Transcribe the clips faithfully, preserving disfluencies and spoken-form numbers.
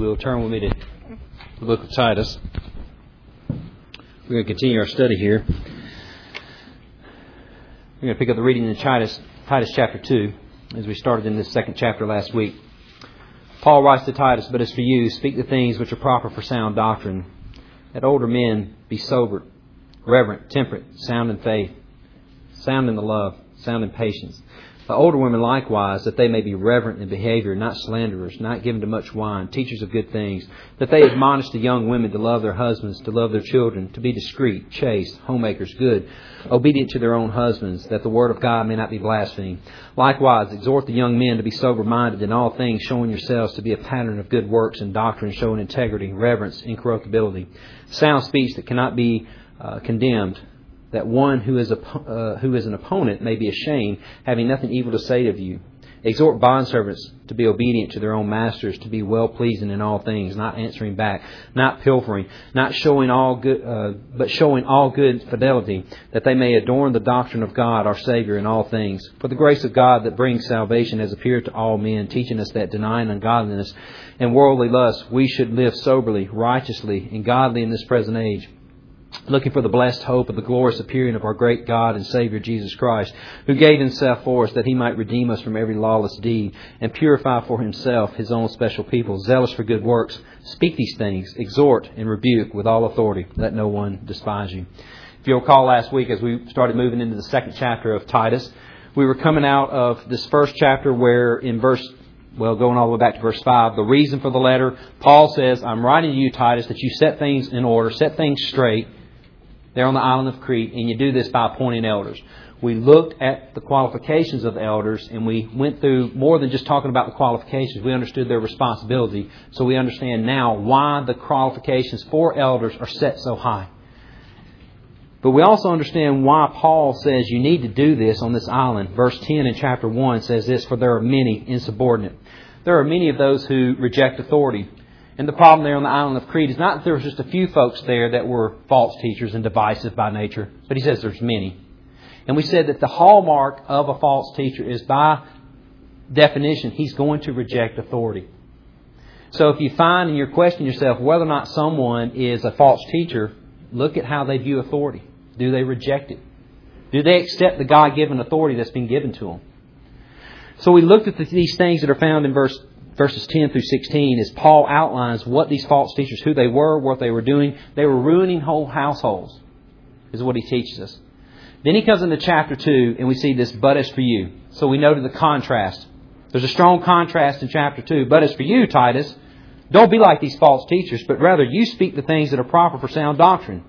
will, turn with me to the book of Titus. We're going to continue our study here. We're going to pick up the reading in Titus, Titus chapter two, as we started in this second chapter last week. Paul writes to Titus, "But as for you, speak the things which are proper for sound doctrine. Let older men be sober, reverent, temperate, sound in faith, sound in the love, sound in patience. The older women likewise, that they may be reverent in behavior, not slanderers, not given to much wine, teachers of good things, that they admonish the young women to love their husbands, to love their children, to be discreet, chaste, homemakers, good, obedient to their own husbands, that the word of God may not be blasphemed. Likewise, exhort the young men to be sober-minded in all things, showing yourselves to be a pattern of good works and doctrine, showing integrity, reverence, incorruptibility, sound speech that cannot be uh, condemned, that one who is a, uh, who is an opponent may be ashamed, having nothing evil to say of you. Exhort bondservants to be obedient to their own masters, to be well-pleasing in all things, not answering back, not pilfering, not showing all good, uh, but showing all good fidelity, that they may adorn the doctrine of God, our Savior, in all things. For the grace of God that brings salvation has appeared to all men, teaching us that denying ungodliness and worldly lust, we should live soberly, righteously, and godly in this present age, looking for the blessed hope of the glorious appearing of our great God and Savior Jesus Christ, who gave Himself for us that He might redeem us from every lawless deed and purify for Himself His own special people, zealous for good works. Speak these things, exhort and rebuke with all authority. Let no one despise you." If you'll recall last week, as we started moving into the second chapter of Titus, we were coming out of this first chapter where in verse Well, going all the way back to verse five, the reason for the letter, Paul says, "I'm writing to you, Titus, that you set things in order, set things straight there on the island of Crete, and you do this by appointing elders." We looked at the qualifications of the elders, and we went through more than just talking about the qualifications. We understood their responsibility, so we understand now why the qualifications for elders are set so high. But we also understand why Paul says you need to do this on this island. Verse ten in chapter one says this, "For there are many insubordinate." There are many of those who reject authority. And the problem there on the island of Crete is not that there was just a few folks there that were false teachers and divisive by nature, but he says there's many. And we said that the hallmark of a false teacher is, by definition, he's going to reject authority. So if you find and you're questioning yourself whether or not someone is a false teacher, look at how they view authority. Do they reject it? Do they accept the God-given authority that's been given to them? So we looked at the, these things that are found in verse verses ten through sixteen as Paul outlines what these false teachers, who they were, what they were doing. They were ruining whole households, is what he teaches us. Then he comes into chapter two and we see this, "But as for you." So we noted the contrast. There's a strong contrast in chapter two. "But as for you, Titus, don't be like these false teachers, but rather you speak the things that are proper for sound doctrine."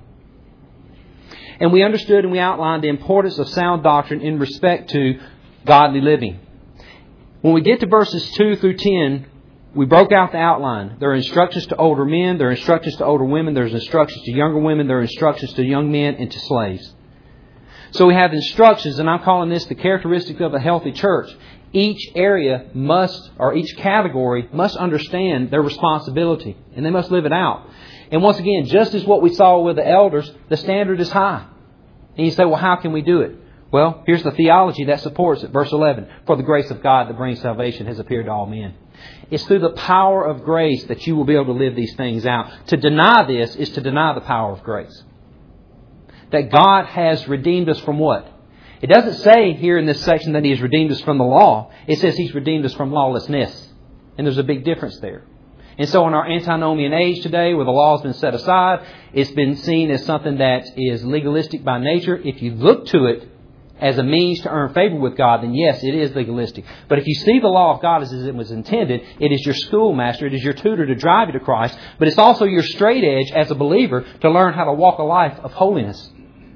And we understood and we outlined the importance of sound doctrine in respect to godly living. When we get to verses two through ten, we broke out the outline. There are instructions to older men. There are instructions to older women. There's instructions to younger women. There are instructions to young men and to slaves. So we have instructions, and I'm calling this the characteristic of a healthy church. Each area must, or each category must understand their responsibility, and they must live it out. And once again, just as what we saw with the elders, the standard is high. And you say, well, how can we do it? Well, here's the theology that supports it. Verse eleven, "For the grace of God that brings salvation has appeared to all men." It's through the power of grace that you will be able to live these things out. To deny this is to deny the power of grace. That God has redeemed us from what? It doesn't say here in this section that He has redeemed us from the law. It says He's redeemed us from lawlessness. And there's a big difference there. And so in our antinomian age today, where the law has been set aside, it's been seen as something that is legalistic by nature. If you look to it as a means to earn favor with God, then yes, it is legalistic. But if you see the law of God as it was intended, it is your schoolmaster, it is your tutor to drive you to Christ, but it's also your straight edge as a believer to learn how to walk a life of holiness.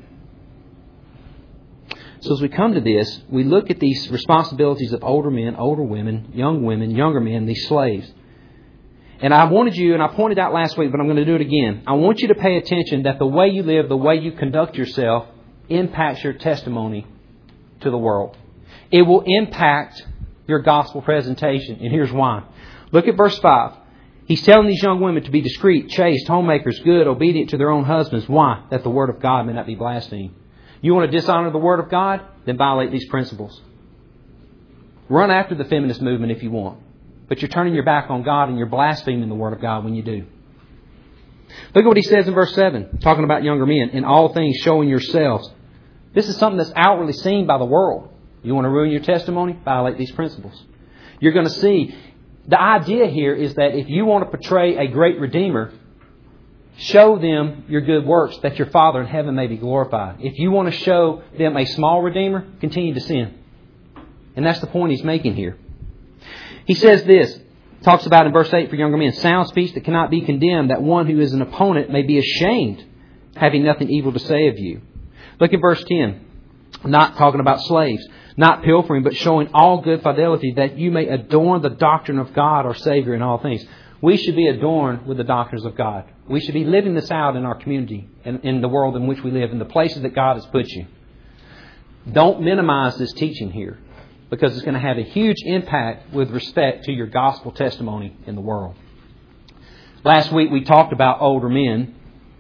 So as we come to this, we look at these responsibilities of older men, older women, young women, younger men, these slaves. And I wanted you, and I pointed out last week, but I'm going to do it again. I want you to pay attention that the way you live, the way you conduct yourself, impacts your testimony to the world. It will impact your gospel presentation. And here's why. Look at verse five. He's telling these young women to be discreet, chaste, homemakers, good, obedient to their own husbands. Why? That the word of God may not be blasphemed. You want to dishonor the word of God? Then violate these principles. Run after the feminist movement if you want. But you're turning your back on God and you're blaspheming the Word of God when you do. Look at what he says in verse seven, talking about younger men. In all things showing yourselves. This is something that's outwardly seen by the world. You want to ruin your testimony? Violate these principles. You're going to see. The idea here is that if you want to portray a great Redeemer, show them your good works, that your Father in heaven may be glorified. If you want to show them a small Redeemer, continue to sin. And that's the point he's making here. He says this, talks about in verse eight for younger men, sound speech that cannot be condemned, that one who is an opponent may be ashamed, having nothing evil to say of you. Look at verse ten, not talking about slaves, not pilfering, but showing all good fidelity, that you may adorn the doctrine of God our Savior in all things. We should be adorned with the doctrines of God. We should be living this out in our community and in the world in which we live, in the places that God has put you. Don't minimize this teaching here, because it's going to have a huge impact with respect to your gospel testimony in the world. Last week we talked about older men.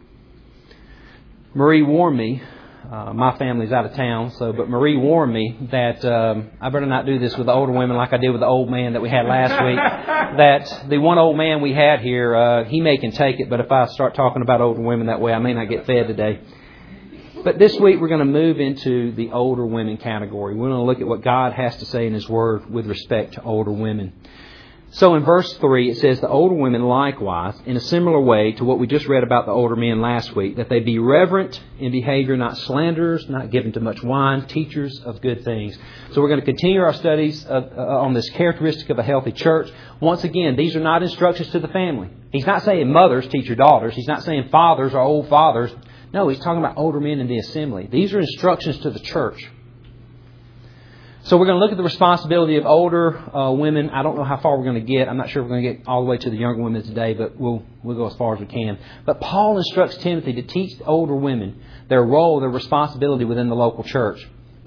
Marie warned me, uh, my family's out of town, so but Marie warned me that um, I better not do this with the older women like I did with the old man that we had last week. That the one old man we had here, uh, he may can take it, but if I start talking about older women that way, I may not get fed today. But this week we're going to move into the older women category. We're going to look at what God has to say in His Word with respect to older women. So in verse three it says, the older women likewise, in a similar way to what we just read about the older men last week, that they be reverent in behavior, not slanderers, not given to much wine, teachers of good things. So we're going to continue our studies of, uh, on this characteristic of a healthy church. Once again, these are not instructions to the family. He's not saying mothers teach your daughters. He's not saying fathers or old fathers. No, he's talking about older men in the assembly. These are instructions to the church. So we're going to look at the responsibility of older uh, women. I don't know how far we're going to get. I'm not sure if we're going to get all the way to the younger women today, but we'll we'll go as far as we can. But Paul instructs Timothy to teach the older women their role, their responsibility within the local church.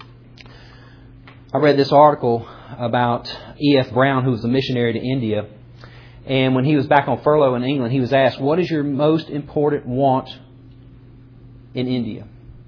I read this article about E F Brown, who was a missionary to India. And when he was back on furlough in England, he was asked, what is your most important want in India?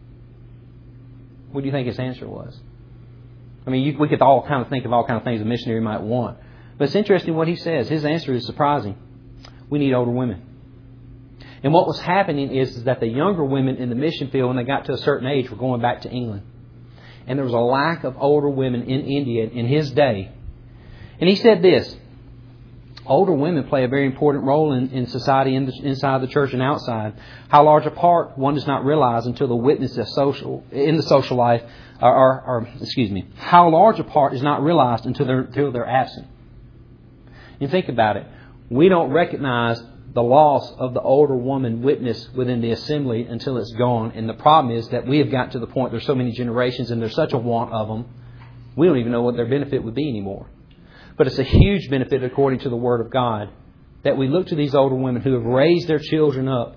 What do you think his answer was? I mean, you, we could all kind of think of all kind of things a missionary might want. But it's interesting what he says. His answer is surprising. We need older women. And what was happening is, is that the younger women in the mission field, when they got to a certain age, were going back to England. And there was a lack of older women in India in his day. And he said this, older women play a very important role in, in society, in the, inside the church and outside. How large a part one does not realize until the witness of social in the social life, or, or, or excuse me, how large a part is not realized until they're until they're absent. You think about it. We don't recognize the loss of the older woman witness within the assembly until it's gone. And the problem is that we have got to the point, there's so many generations and there's such a want of them, we don't even know what their benefit would be anymore. But it's a huge benefit according to the Word of God that we look to these older women who have raised their children up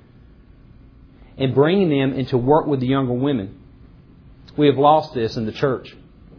and bringing them into work with the younger women. We have lost this in the church.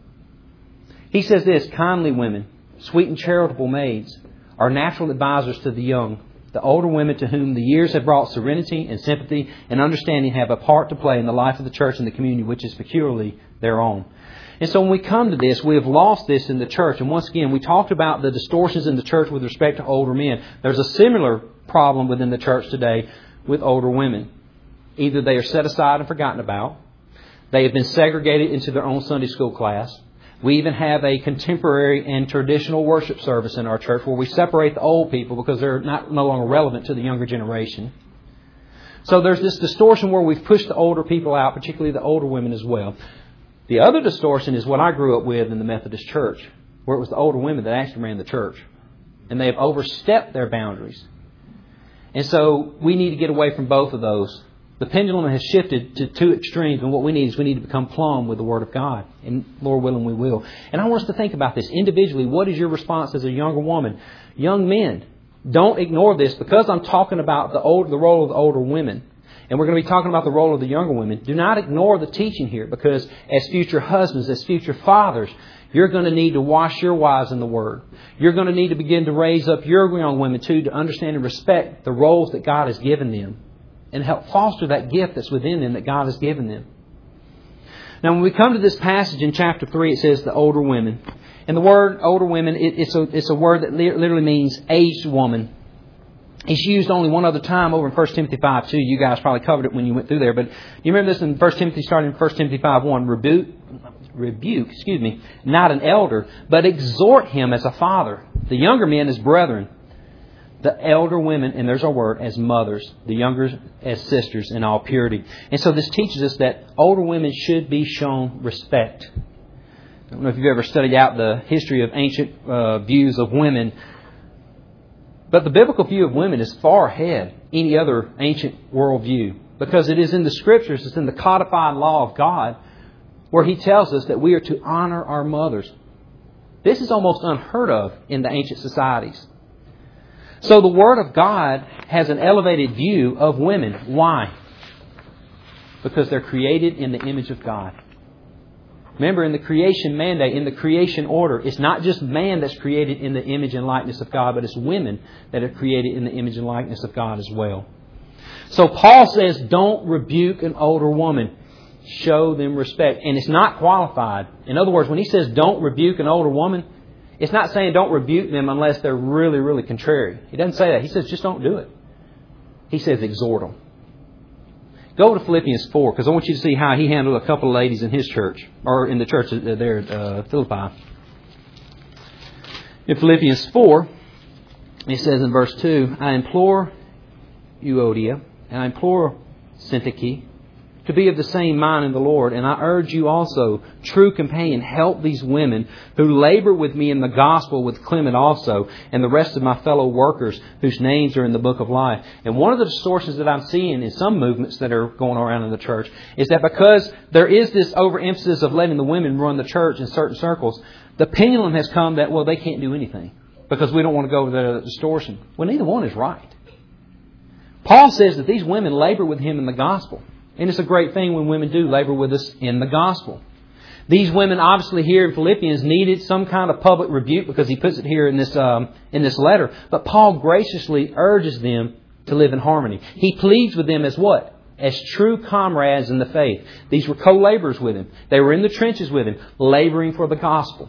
He says this, kindly women, sweet and charitable maids, are natural advisors to the young. The older women to whom the years have brought serenity and sympathy and understanding have a part to play in the life of the church and the community, which is peculiarly their own. And so when we come to this, we have lost this in the church. And once again, we talked about the distortions in the church with respect to older men. There's a similar problem within the church today with older women. Either they are set aside and forgotten about. They have been segregated into their own Sunday school class. We even have a contemporary and traditional worship service in our church where we separate the old people because they're not no longer relevant to the younger generation. So there's this distortion where we've pushed the older people out, particularly the older women as well. The other distortion is what I grew up with in the Methodist Church, where it was the older women that actually ran the church. And they have overstepped their boundaries. And so we need to get away from both of those. The pendulum has shifted to two extremes, and what we need is we need to become plumb with the Word of God. And Lord willing, we will. And I want us to think about this individually. What is your response as a younger woman? Young men, don't ignore this because I'm talking about the old, the role of the older women. And we're going to be talking about the role of the younger women. Do not ignore the teaching here because as future husbands, as future fathers, you're going to need to wash your wives in the Word. You're going to need to begin to raise up your young women too to understand and respect the roles that God has given them and help foster that gift that's within them that God has given them. Now when we come to this passage in chapter three, it says the older women. And the word older women, it, it's, a, it's a word that literally means aged woman. It's used only one other time over in First Timothy five two. You guys probably covered it when you went through there. But you remember this in First Timothy, starting in First Timothy five one. Rebuke, rebuke, excuse me, not an elder, but exhort him as a father. The younger men as brethren. The elder women, and there's our word, as mothers. The younger as sisters in all purity. And so this teaches us that older women should be shown respect. I don't know if you've ever studied out the history of ancient uh, views of women. But the biblical view of women is far ahead any other ancient worldview, because it is in the Scriptures, it's in the codified law of God, where He tells us that we are to honor our mothers. This is almost unheard of in the ancient societies. So the Word of God has an elevated view of women. Why? Because they're created in the image of God. Remember, in the creation mandate, in the creation order, it's not just man that's created in the image and likeness of God, but it's women that are created in the image and likeness of God as well. So Paul says, don't rebuke an older woman. Show them respect. And it's not qualified. In other words, when he says don't rebuke an older woman, it's not saying don't rebuke them unless they're really, really contrary. He doesn't say that. He says just don't do it. He says exhort them. Go to Philippians four, because I want you to see how he handled a couple of ladies in his church, or in the church there at uh, Philippi. In Philippians four, it says in verse two, I implore Euodia, and I implore Syntyche, to be of the same mind in the Lord. And I urge you also, true companion, help these women who labor with me in the gospel, with Clement also, and the rest of my fellow workers whose names are in the book of life. And one of the distortions that I'm seeing in some movements that are going around in the church is that because there is this overemphasis of letting the women run the church in certain circles, the pendulum has come that, well, they can't do anything because we don't want to go to the distortion. Well, neither one is right. Paul says that these women labor with him in the gospel. And it's a great thing when women do labor with us in the gospel. These women, obviously, here in Philippians needed some kind of public rebuke, because he puts it here in this um, in this letter. But Paul graciously urges them to live in harmony. He pleads with them as what? As true comrades in the faith. These were co-laborers with him. They were in the trenches with him, laboring for the gospel.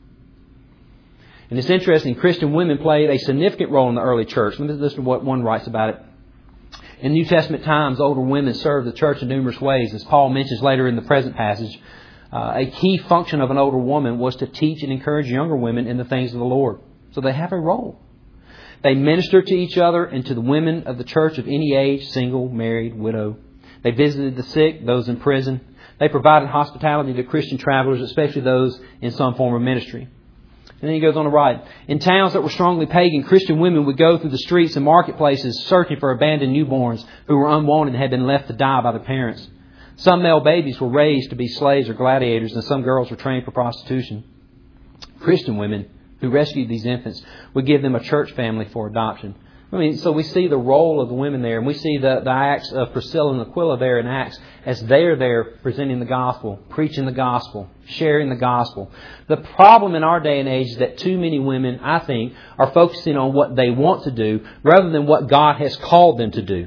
And it's interesting, Christian women played a significant role in the early church. Let me listen to what one writes about it. In New Testament times, older women served the church in numerous ways. As Paul mentions later in the present passage, uh, a key function of an older woman was to teach and encourage younger women in the things of the Lord. So they have a role. They minister to each other and to the women of the church of any age, single, married, widow. They visited the sick, those in prison. They provided hospitality to Christian travelers, especially those in some form of ministry. And then he goes on to write, in towns that were strongly pagan, Christian women would go through the streets and marketplaces searching for abandoned newborns who were unwanted and had been left to die by their parents. Some male babies were raised to be slaves or gladiators, and some girls were trained for prostitution. Christian women who rescued these infants would give them a church family for adoption. I mean, so we see the role of the women there, and we see the, the acts of Priscilla and Aquila there in Acts as they're there presenting the gospel, preaching the gospel, sharing the gospel. The problem in our day and age is that too many women, I think, are focusing on what they want to do rather than what God has called them to do.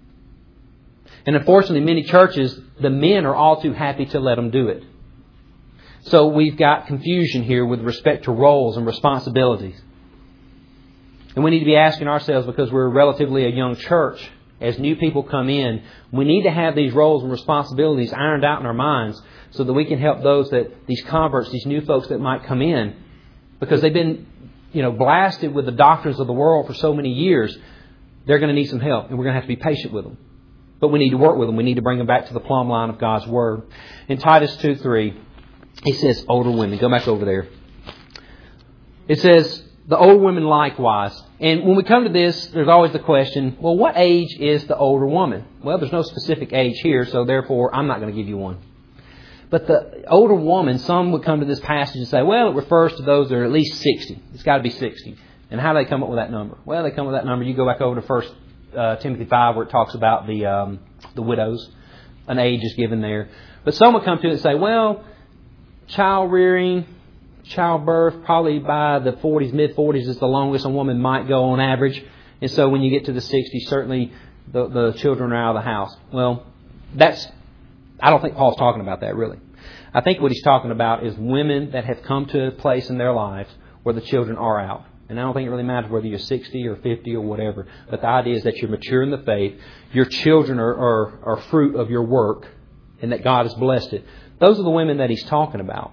And unfortunately, many churches, the men are all too happy to let them do it. So we've got confusion here with respect to roles and responsibilities. And we need to be asking ourselves, because we're relatively a young church, as new people come in, we need to have these roles and responsibilities ironed out in our minds so that we can help those that, these converts, these new folks that might come in, because they've been, you know, blasted with the doctrines of the world for so many years. They're going to need some help, and we're going to have to be patient with them. But we need to work with them. We need to bring them back to the plumb line of God's Word. In Titus two three, he says, older women. Go back over there. It says, the older women likewise. And when we come to this, there's always the question, well, what age is the older woman? Well, there's no specific age here, so therefore I'm not going to give you one. But the older woman, some would come to this passage and say, well, it refers to those that are at least sixty. It's got to be sixty. And how do they come up with that number? Well, they come up with that number. You go back over to First uh, Timothy five, where it talks about the um, the widows. An age is given there. But some would come to it and say, well, child rearing, childbirth, probably by the forties, mid-forties is the longest a woman might go on average. And so when you get to the sixties, certainly the, the children are out of the house. Well, that's, I don't think Paul's talking about that really. I think what he's talking about is women that have come to a place in their lives where the children are out. And I don't think it really matters whether you're sixty or fifty or whatever. But the idea is that you're mature in the faith. Your children are, are, are fruit of your work and that God has blessed it. Those are the women that he's talking about.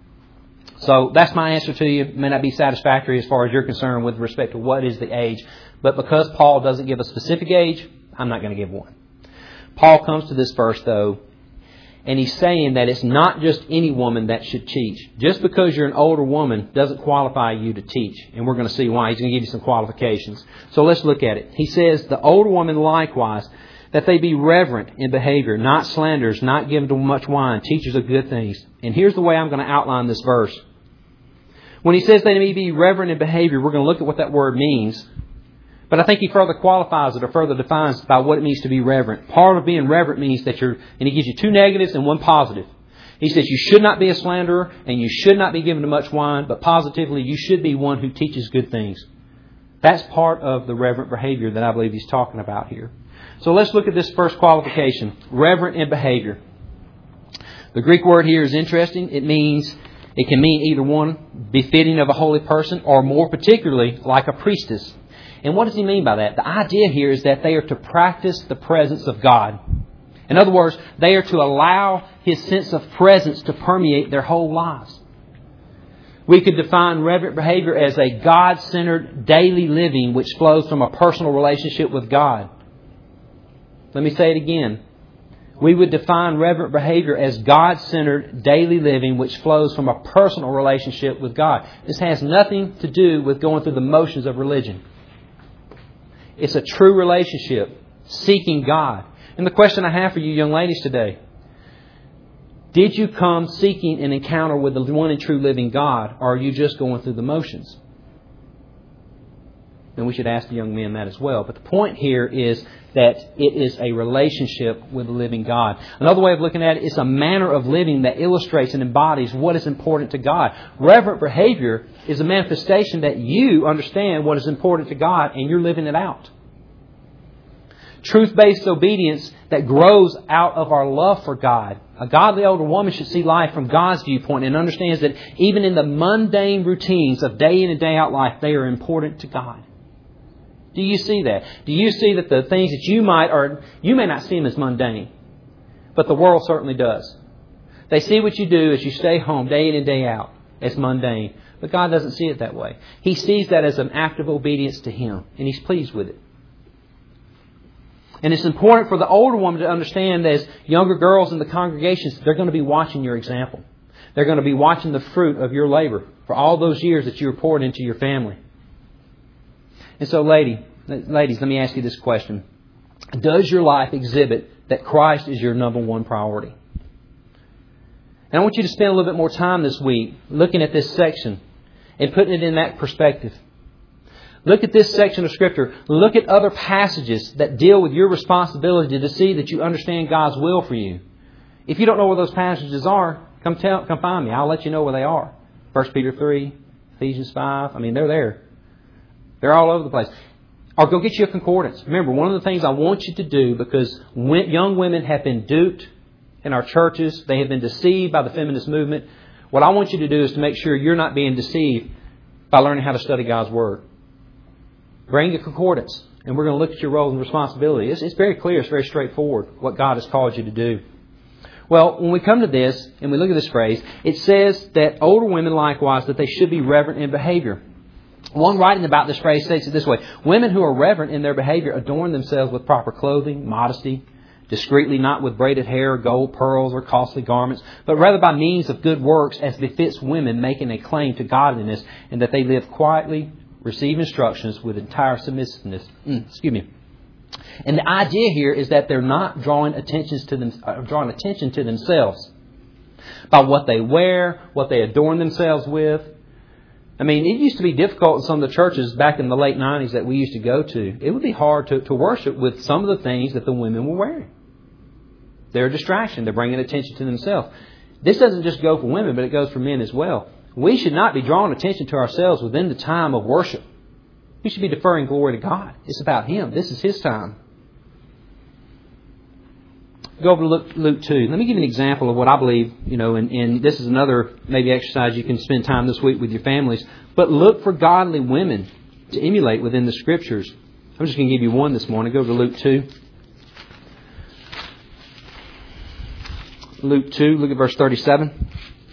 So that's my answer to you. It may not be satisfactory as far as you're concerned with respect to what is the age. But because Paul doesn't give a specific age, I'm not going to give one. Paul comes to this verse, though, and he's saying that it's not just any woman that should teach. Just because you're an older woman doesn't qualify you to teach. And we're going to see why. He's going to give you some qualifications. So let's look at it. He says, the older woman likewise, that they be reverent in behavior, not slanderers, not given to much wine, teachers of good things. And here's the way I'm going to outline this verse. When he says they may be reverent in behavior, we're going to look at what that word means. But I think he further qualifies it or further defines by what it means to be reverent. Part of being reverent means that you're, and he gives you two negatives and one positive. He says you should not be a slanderer and you should not be given to much wine, but positively you should be one who teaches good things. That's part of the reverent behavior that I believe he's talking about here. So let's look at this first qualification, reverent in behavior. The Greek word here is interesting. It means, it can mean either one, befitting of a holy person, or more particularly, like a priestess. And what does he mean by that? The idea here is that they are to practice the presence of God. In other words, they are to allow His sense of presence to permeate their whole lives. We could define reverent behavior as a God-centered daily living which flows from a personal relationship with God. Let me say it again. We would define reverent behavior as God-centered daily living which flows from a personal relationship with God. This has nothing to do with going through the motions of religion. It's a true relationship, seeking God. And the question I have for you young ladies today, did you come seeking an encounter with the one and true living God, or are you just going through the motions? And we should ask the young men that as well. But the point here is that it is a relationship with the living God. Another way of looking at it is a manner of living that illustrates and embodies what is important to God. Reverent behavior is a manifestation that you understand what is important to God and you're living it out. Truth-based obedience that grows out of our love for God. A godly older woman should see life from God's viewpoint and understands that even in the mundane routines of day in and day out life, they are important to God. Do you see that? Do you see that the things that you might, or you may not see them as mundane, but the world certainly does. They see what you do as you stay home day in and day out as mundane. But God doesn't see it that way. He sees that as an act of obedience to Him, and He's pleased with it. And it's important for the older woman to understand that as younger girls in the congregations, they're going to be watching your example. They're going to be watching the fruit of your labor for all those years that you poured into your family. And so, lady, ladies, let me ask you this question. Does your life exhibit that Christ is your number one priority? And I want you to spend a little bit more time this week looking at this section and putting it in that perspective. Look at this section of Scripture. Look at other passages that deal with your responsibility to see that you understand God's will for you. If you don't know where those passages are, come tell, come find me. I'll let you know where they are. First Peter three, Ephesians five. I mean, they're there. They're all over the place. Or go get you a concordance. Remember, one of the things I want you to do, because young women have been duped in our churches, they have been deceived by the feminist movement. What I want you to do is to make sure you're not being deceived by learning how to study God's Word. Bring a concordance, and we're going to look at your roles and responsibilities. It's, it's very clear, it's very straightforward what God has called you to do. Well, when we come to this, and we look at this phrase, it says that older women likewise, that they should be reverent in behavior. One writing about this phrase states it this way. Women who are reverent in their behavior adorn themselves with proper clothing, modesty, discreetly, not with braided hair, gold, pearls, or costly garments, but rather by means of good works as befits women making a claim to godliness, and that they live quietly, receive instructions with entire submissiveness. Mm, excuse me. And the idea here is that they're not drawing attention to them, uh, drawing attention to themselves by what they wear, what they adorn themselves with. I mean, it used to be difficult in some of the churches back in the late nineties that we used to go to. It would be hard to, to worship with some of the things that the women were wearing. They're a distraction. They're bringing attention to themselves. This doesn't just go for women, but it goes for men as well. We should not be drawing attention to ourselves within the time of worship. We should be deferring glory to God. It's about Him. This is His time. Go over to Luke, Luke two. Let me give you an example of what I believe, you know, and, and this is another maybe exercise you can spend time this week with your families. But look for godly women to emulate within the Scriptures. I'm just going to give you one this morning. Go to Luke two. Luke two, look at verse thirty-seven.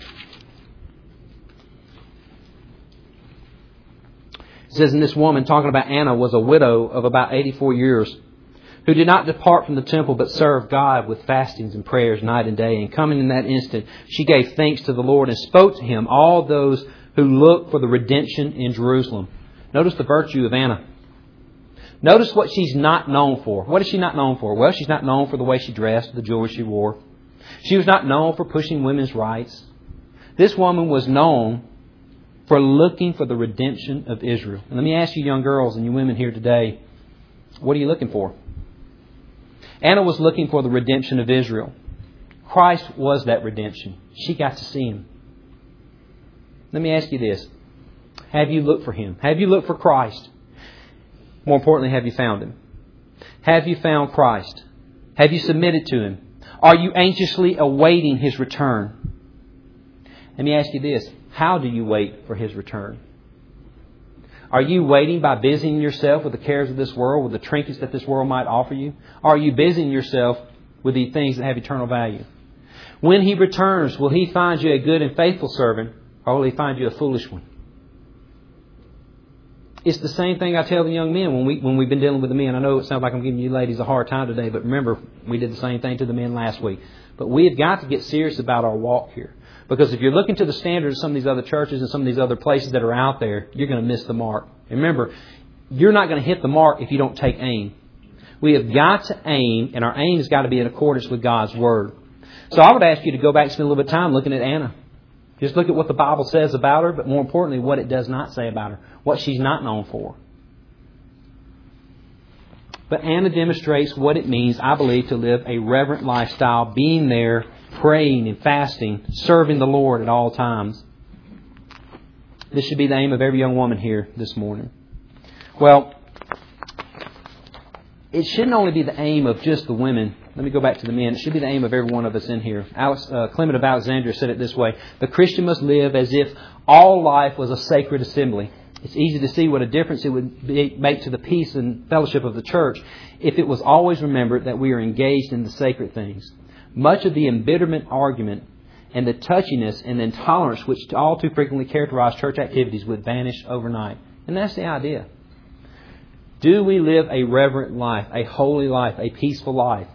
It says, and this woman, talking about Anna, was a widow of about eighty-four years, who did not depart from the temple, but served God with fastings and prayers night and day. And coming in that instant, she gave thanks to the Lord and spoke to Him, all those who look for the redemption in Jerusalem. Notice the virtue of Anna. Notice what she's not known for. What is she not known for? Well, she's not known for the way she dressed, the jewelry she wore. She was not known for pushing women's rights. This woman was known for looking for the redemption of Israel. And let me ask you young girls and you women here today, what are you looking for? Anna was looking for the redemption of Israel. Christ was that redemption. She got to see Him. Let me ask you this. Have you looked for Him? Have you looked for Christ? More importantly, have you found Him? Have you found Christ? Have you submitted to Him? Are you anxiously awaiting His return? Let me ask you this. How do you wait for His return? Are you waiting by busying yourself with the cares of this world, with the trinkets that this world might offer you? Or are you busying yourself with the things that have eternal value? When He returns, will He find you a good and faithful servant, or will He find you a foolish one? It's the same thing I tell the young men when, we, when we've been dealing with the men. I know it sounds like I'm giving you ladies a hard time today, but remember, we did the same thing to the men last week. But we have got to get serious about our walk here. Because if you're looking to the standards of some of these other churches and some of these other places that are out there, you're going to miss the mark. And remember, you're not going to hit the mark if you don't take aim. We have got to aim, and our aim has got to be in accordance with God's Word. So I would ask you to go back and spend a little bit of time looking at Anna. Just look at what the Bible says about her, but more importantly, what it does not say about her. What she's not known for. But Anna demonstrates what it means, I believe, to live a reverent lifestyle, being there, praying and fasting, serving the Lord at all times. This should be the aim of every young woman here this morning. Well, it shouldn't only be the aim of just the women. Let me go back to the men. It should be the aim of every one of us in here. Alex, uh, Clement of Alexandria said it this way. The Christian must live as if all life was a sacred assembly. It's easy to see what a difference it would be, make to the peace and fellowship of the church if it was always remembered that we are engaged in the sacred things. Much of the embitterment argument and the touchiness and the intolerance which all too frequently characterize church activities would vanish overnight. And that's the idea. Do we live a reverent life, a holy life, a peaceful life?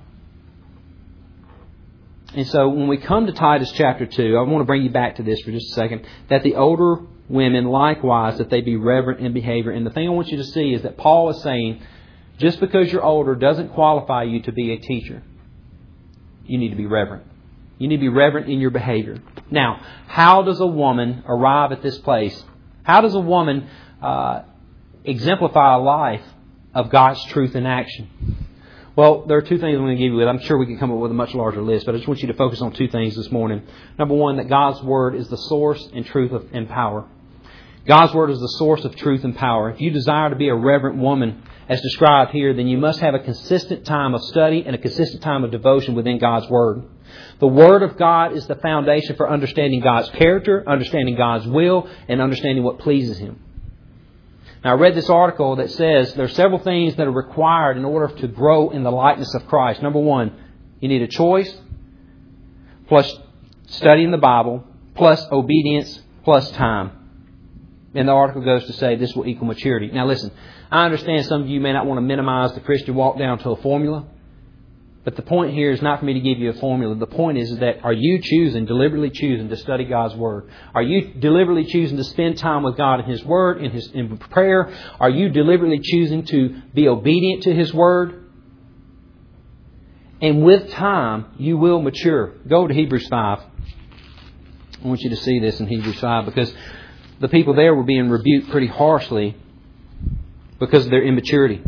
And so when we come to Titus chapter two, I want to bring you back to this for just a second, that the older women likewise, that they be reverent in behavior. And the thing I want you to see is that Paul is saying, just because you're older doesn't qualify you to be a teacher. You need to be reverent. You need to be reverent in your behavior. Now, how does a woman arrive at this place? How does a woman uh, exemplify a life of God's truth in action? Well, there are two things I'm going to give you with. I'm sure we can come up with a much larger list, but I just want you to focus on two things this morning. Number one, that God's Word is the source and truth of, and power. God's Word is the source of truth and power. If you desire to be a reverent woman, as described here, then you must have a consistent time of study and a consistent time of devotion within God's Word. The Word of God is the foundation for understanding God's character, understanding God's will, and understanding what pleases Him. Now, I read this article that says there are several things that are required in order to grow in the likeness of Christ. Number one, you need a choice, plus studying the Bible, plus obedience, plus time. And the article goes to say this will equal maturity. Now listen, I understand some of you may not want to minimize the Christian walk down to a formula. But the point here is not for me to give you a formula. The point is, is that are you choosing, deliberately choosing to study God's Word? Are you deliberately choosing to spend time with God in His Word, in His in prayer? Are you deliberately choosing to be obedient to His Word? And with time, you will mature. Go to Hebrews five. I want you to see this in Hebrews five because the people there were being rebuked pretty harshly because of their immaturity.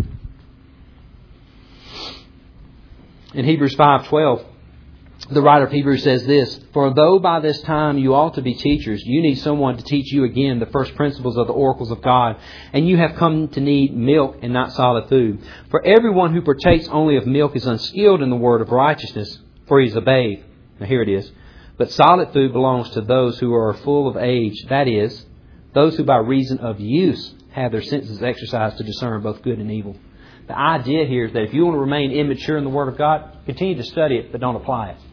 In Hebrews five twelve, the writer of Hebrews says this, "For though by this time you ought to be teachers, you need someone to teach you again the first principles of the oracles of God, and you have come to need milk and not solid food. For everyone who partakes only of milk is unskilled in the word of righteousness, for he is a babe. Now here it is. But solid food belongs to those who are full of age, that is, those who by reason of use have their senses exercised to discern both good and evil. The idea here is that if you want to remain immature in the Word of God, continue to study it, but don't apply it.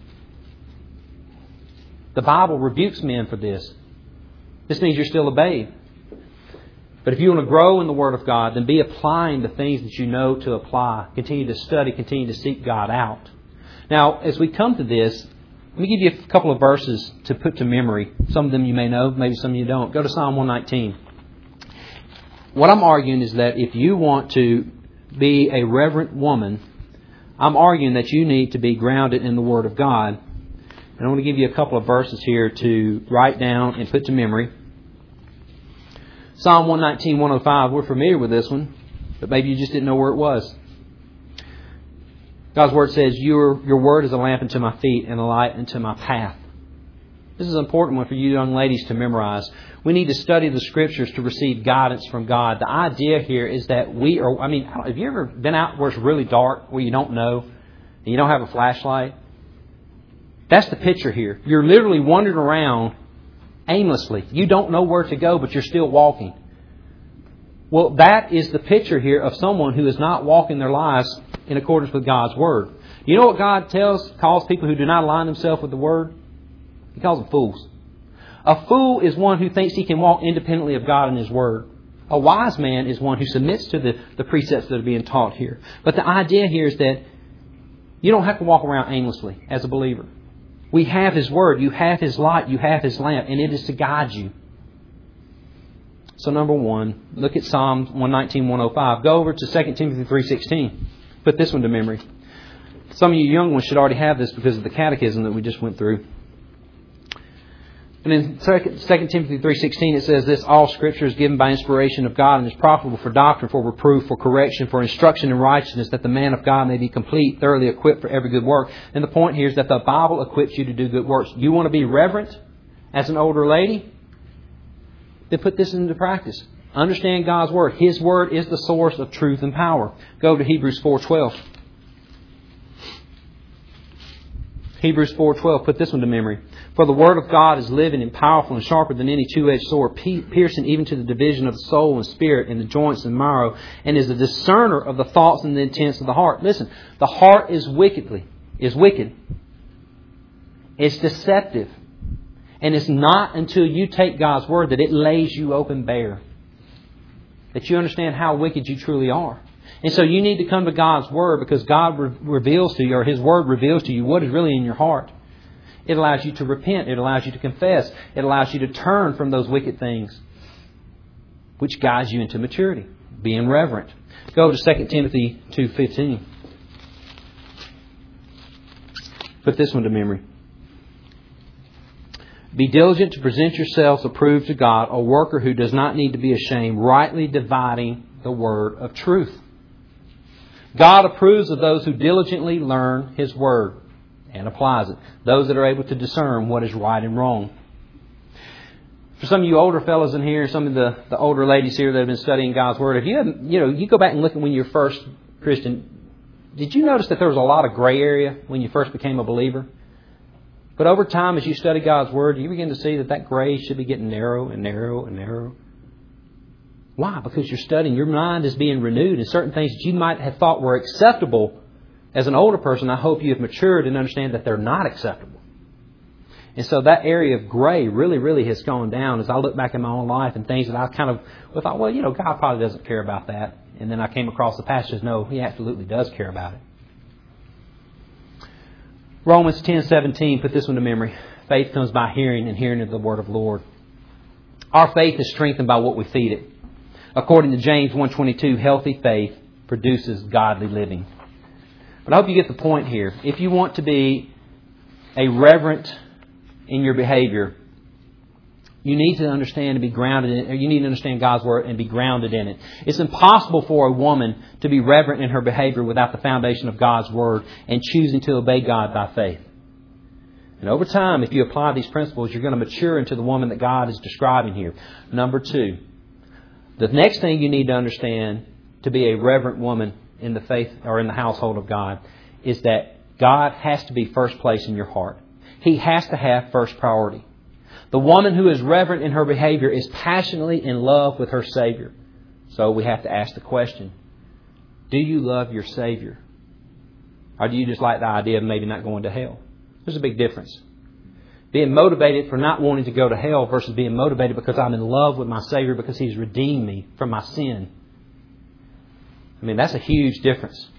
The Bible rebukes men for this. This means you're still a babe. But if you want to grow in the Word of God, then be applying the things that you know to apply. Continue to study, continue to seek God out. Now, as we come to this, let me give you a couple of verses to put to memory. Some of them you may know, maybe some of you don't. Go to Psalm one nineteen. What I'm arguing is that if you want to be a reverent woman, I'm arguing that you need to be grounded in the Word of God. And I want to give you a couple of verses here to write down and put to memory. Psalm one nineteen, one oh five, we're familiar with this one, but maybe you just didn't know where it was. God's Word says, Your, your Word is a lamp unto my feet and a light unto my path. This is an important one for you young ladies to memorize. We need to study the Scriptures to receive guidance from God. The idea here is that we are, I mean, have you ever been out where it's really dark, where you don't know, and you don't have a flashlight? That's the picture here. You're literally wandering around aimlessly. You don't know where to go, but you're still walking. Well, that is the picture here of someone who is not walking their lives in accordance with God's Word. You know what God tells, calls people who do not align themselves with the Word? He calls them fools. A fool is one who thinks he can walk independently of God and His Word. A wise man is one who submits to the, the precepts that are being taught here. But the idea here is that you don't have to walk around aimlessly as a believer. We have His Word. You have His light. You have His lamp. And it is to guide you. So number one, look at Psalm one nineteen, one oh five. Go over to Second Timothy three sixteen. Put this one to memory. Some of you young ones should already have this because of the catechism that we just went through. And in Second Timothy three sixteen it says this, all Scripture is given by inspiration of God and is profitable for doctrine, for reproof, for correction, for instruction in righteousness, that the man of God may be complete, thoroughly equipped for every good work. And the point here is that the Bible equips you to do good works. You want to be reverent as an older lady? Then put this into practice. Understand God's Word. His Word is the source of truth and power. Go to Hebrews four twelve. Hebrews four twelve. Put this one to memory. For the Word of God is living and powerful and sharper than any two-edged sword, piercing even to the division of the soul and spirit and the joints and marrow, and is a discerner of the thoughts and the intents of the heart. Listen, the heart is wickedly, is wicked. It's deceptive. And it's not until you take God's Word that it lays you open bare, that you understand how wicked you truly are. And so you need to come to God's Word because God re- reveals to you, or His Word reveals to you what is really in your heart. It allows you to repent. It allows you to confess. It allows you to turn from those wicked things, which guides you into maturity, being reverent. Go to Second Timothy two fifteen. Put this one to memory. Be diligent to present yourselves approved to God, a worker who does not need to be ashamed, rightly dividing the word of truth. God approves of those who diligently learn His Word and applies it. Those that are able to discern what is right and wrong. For some of you older fellows in here, some of the, the older ladies here that have been studying God's Word, if you haven't, you know, you go back and look at when you were first Christian, did you notice that there was a lot of gray area when you first became a believer? But over time, as you study God's Word, you begin to see that that gray should be getting narrow and narrow and narrow. Why? Because you're studying. Your mind is being renewed. And certain things that you might have thought were acceptable as an older person, I hope you have matured and understand that they're not acceptable. And so that area of gray really, really has gone down as I look back in my own life and things that I kind of well, thought, well, you know, God probably doesn't care about that. And then I came across the passage, no, He absolutely does care about it. Romans ten seventeen, put this one to memory. Faith comes by hearing, and hearing of the Word of the Lord. Our faith is strengthened by what we feed it. According to James one twenty-two, healthy faith produces godly living. But I hope you get the point here. If you want to be a reverent in your behavior, you need to understand and be grounded in it, or you need to understand God's Word and be grounded in it. It's impossible for a woman to be reverent in her behavior without the foundation of God's Word and choosing to obey God by faith. And over time, if you apply these principles, you're going to mature into the woman that God is describing here. Number two, the next thing you need to understand to be a reverent woman in the faith or in the household of God is that God has to be first place in your heart. He has to have first priority. The woman who is reverent in her behavior is passionately in love with her Savior. So we have to ask the question, do you love your Savior? Or do you just like the idea of maybe not going to hell? There's a big difference. Being motivated for not wanting to go to hell versus being motivated because I'm in love with my Savior because He's redeemed me from my sin. I mean, that's a huge difference.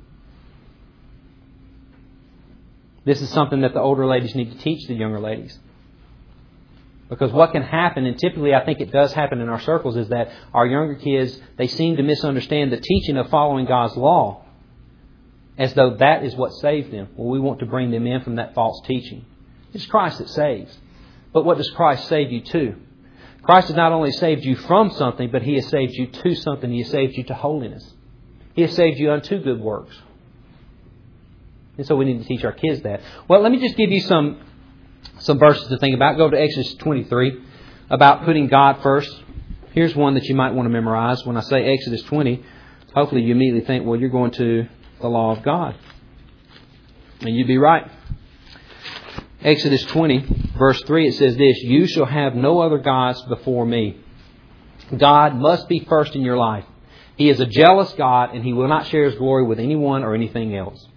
This is something that the older ladies need to teach the younger ladies. Because what can happen, and typically I think it does happen in our circles, is that our younger kids, they seem to misunderstand the teaching of following God's law as though that is what saved them. Well, we want to bring them in from that false teaching. It's Christ that saves. But what does Christ save you to? Christ has not only saved you from something, but He has saved you to something. He has saved you to holiness. He has saved you unto good works. And so we need to teach our kids that. Well, let me just give you some some verses to think about. Go to Exodus twenty-three about putting God first. Here's one that you might want to memorize. When I say Exodus twenty, hopefully you immediately think, well, you're going to the law of God. And you'd be right. Exodus twenty, verse three, it says this, you shall have no other gods before me. God must be first in your life. He is a jealous God, and He will not share His glory with anyone or anything else.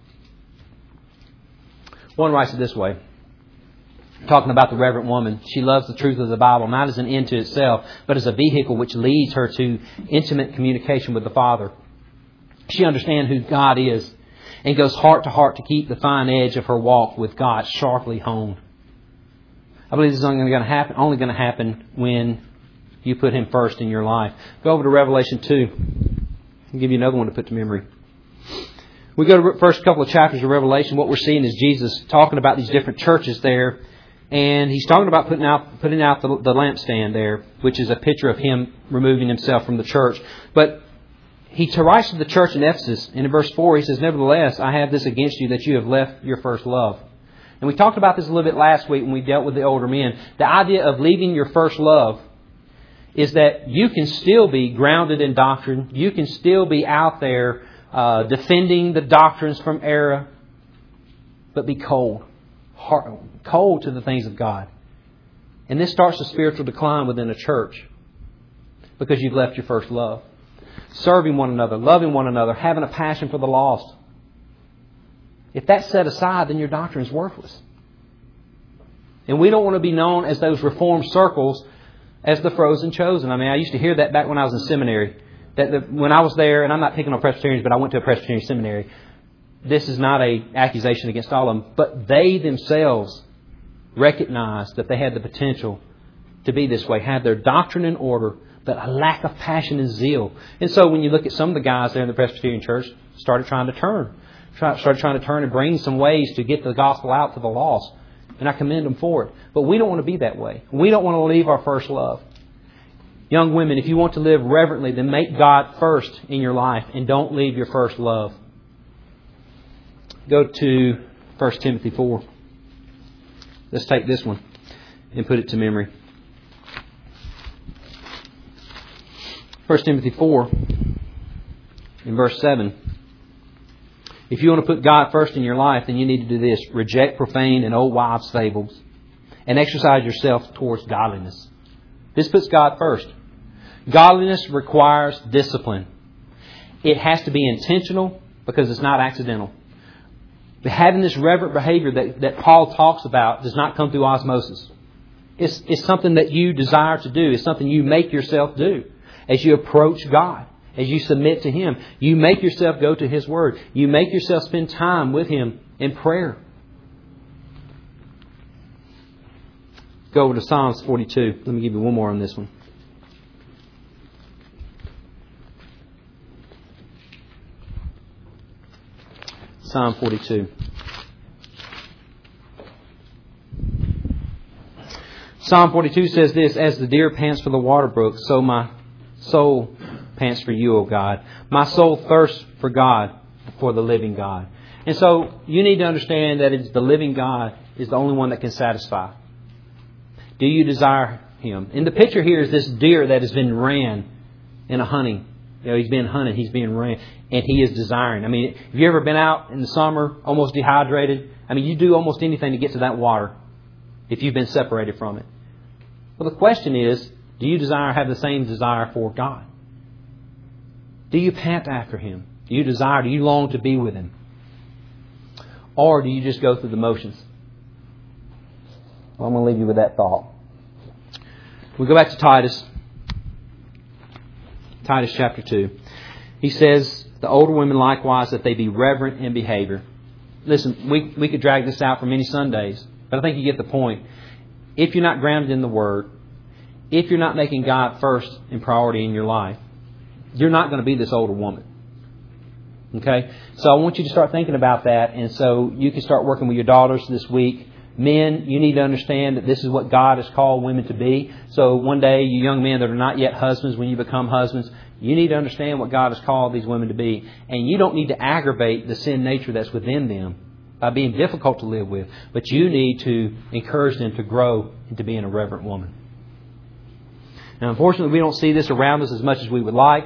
One writes it this way, talking about the reverent woman. She loves the truth of the Bible, not as an end to itself, but as a vehicle which leads her to intimate communication with the Father. She understands who God is and goes heart to heart to keep the fine edge of her walk with God sharply honed. I believe this is only going to happen, only going to happen when you put Him first in your life. Go over to Revelation two. I'll give you another one to put to memory. We go to the first couple of chapters of Revelation. What we're seeing is Jesus talking about these different churches there. And He's talking about putting out putting out the, the lampstand there, which is a picture of Him removing Himself from the church. But He writes to the church in Ephesus. And in verse four, He says, nevertheless, I have this against you, that you have left your first love. And we talked about this a little bit last week when we dealt with the older men. The idea of leaving your first love is that you can still be grounded in doctrine. You can still be out there uh, defending the doctrines from error, but be cold. Heart, cold to the things of God. And this starts a spiritual decline within a church because you've left your first love. Serving one another, loving one another, having a passion for the lost. If that's set aside, then your doctrine is worthless. And we don't want to be known as those reformed circles as the frozen chosen. I mean, I used to hear that back when I was in seminary. That the, when I was there, and I'm not picking on Presbyterians, but I went to a Presbyterian seminary. This is not an accusation against all of them, but they themselves recognized that they had the potential to be this way, had their doctrine in order, but a lack of passion and zeal. And so when you look at some of the guys there in the Presbyterian church, started trying to turn, started trying to turn and bring some ways to get the gospel out to the lost. And I commend them for it. But we don't want to be that way. We don't want to leave our first love. Young women, if you want to live reverently, then make God first in your life and don't leave your first love. Go to First Timothy four. Let's take this one and put it to memory. First Timothy four, in verse seven. If you want to put God first in your life, then you need to do this. Reject profane and old wives' fables and exercise yourself towards godliness. This puts God first. Godliness requires discipline. It has to be intentional because it's not accidental. But having this reverent behavior that, that Paul talks about does not come through osmosis. It's, it's something that you desire to do. It's something you make yourself do as you approach God, as you submit to Him. You make yourself go to His Word. You make yourself spend time with Him in prayer. Go over to Psalms forty-two. Let me give you one more on this one. Psalm forty-two. Psalm forty-two says this, as the deer pants for the water brook, so my soul pants for you, O God. My soul thirsts for God, for the living God. And so you need to understand that it's the living God is the only one that can satisfy. Do you desire Him? And the picture here is this deer that has been ran in a hunting You know, he's been hunted, he's been ran, and he is desiring. I mean, have you ever been out in the summer, almost dehydrated? I mean, you do almost anything to get to that water if you've been separated from it. Well, the question is, do you desire, have the same desire for God? Do you pant after Him? Do you desire, do you long to be with Him? Or do you just go through the motions? Well, I'm going to leave you with that thought. We go back to Titus. Titus chapter two. He says, the older women likewise, that they be reverent in behavior. Listen, we, we could drag this out for many Sundays, but I think you get the point. If you're not grounded in the Word, if you're not making God first in priority in your life, you're not going to be this older woman. Okay? So I want you to start thinking about that, and so you can start working with your daughters this week. Men, you need to understand that this is what God has called women to be. So one day, you young men that are not yet husbands, when you become husbands, you need to understand what God has called these women to be. And you don't need to aggravate the sin nature that's within them by being difficult to live with. But you need to encourage them to grow into being a reverent woman. Now, unfortunately, we don't see this around us as much as we would like.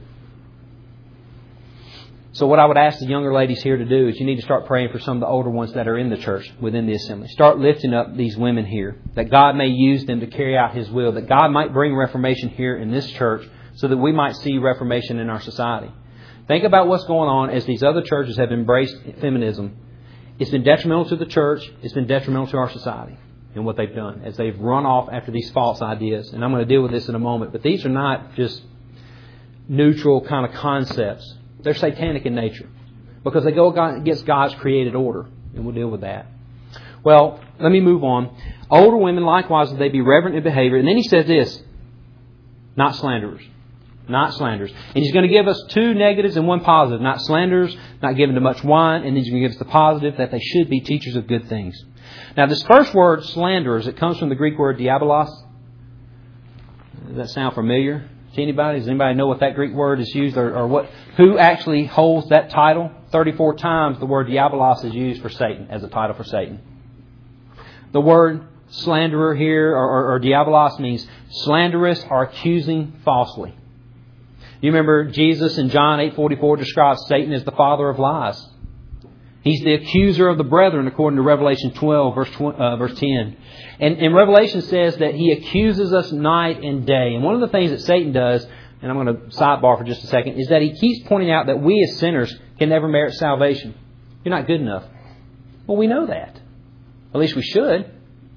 So what I would ask the younger ladies here to do is you need to start praying for some of the older ones that are in the church, within the assembly. Start lifting up these women here, that God may use them to carry out His will, that God might bring reformation here in this church so that we might see reformation in our society. Think about what's going on as these other churches have embraced feminism. It's been detrimental to the church. It's been detrimental to our society and what they've done as they've run off after these false ideas. And I'm going to deal with this in a moment. But these are not just neutral kind of concepts. They're satanic in nature because they go against God's created order. And we'll deal with that. Well, let me move on. Older women, likewise, they be reverent in behavior. And then he says this, not slanderers. Not slanderers. And he's going to give us two negatives and one positive. Not slanderers, not given to much wine. And then he's going to give us the positive, that they should be teachers of good things. Now, this first word, slanderers, it comes from the Greek word diabolos. Does that sound familiar to anybody? Does anybody know what that Greek word is used, or, or what? Who actually holds that title? thirty-four times the word diabolos is used for Satan, as a title for Satan. The word slanderer here, or, or, or diabolos, means slanderous or accusing falsely. You remember Jesus in John eight forty-four describes Satan as the father of lies. He's the accuser of the brethren, according to Revelation twelve, verse uh, verse ten. And, and Revelation says that he accuses us night and day. And one of the things that Satan does, and I'm going to sidebar for just a second, is that he keeps pointing out that we as sinners can never merit salvation. You're not good enough. Well, we know that. At least we should.